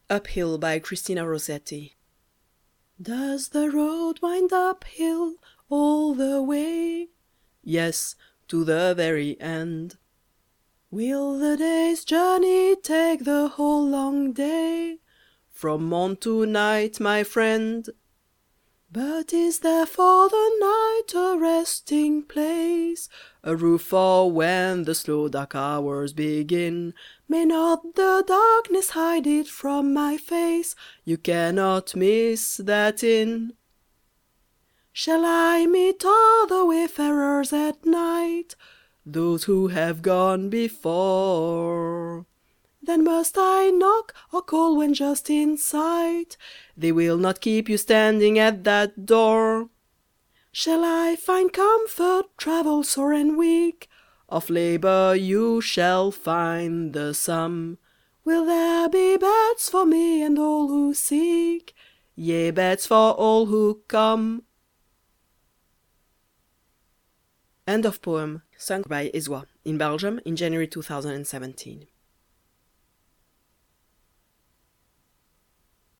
Uphill by Christina Rossetti. Does the road wind uphill all the way? Yes, to the very end. Will the day's journey take the whole long day? From morn to night, my friend. But is there for the night a resting place, a roof for when the slow dark hours begin? May not the darkness hide it from my face? You cannot miss that inn. Shall I meet other wayfarers at night, those who have gone before? Then must I knock or call when just in sight? They will not keep you standing at that door. Shall I find comfort, travel sore and weak? Of labor you shall find the sum. Will there be beds for me and all who seek? Yea, beds for all who come. End of poem, sung by Ezwa in Belgium in January 2017.